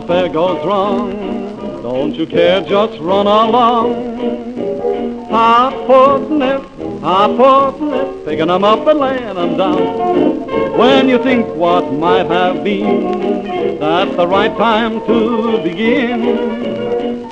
affair goes wrong, don't you care, just run along. Putting it, picking 'em up and laying 'em down. When you think what might have been, that's the right time to begin.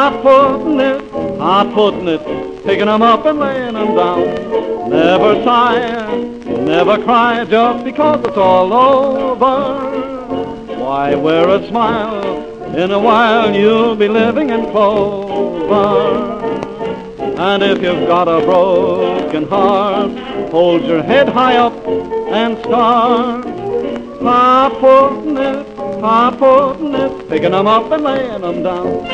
Putting it, picking 'em up and laying 'em down. Never sigh, never cry just because it's all over. Why wear a smile? In a while you'll be living in clover. And if you've got a broken heart, hold your head high up and start. Putting it, picking 'em up and laying 'em down.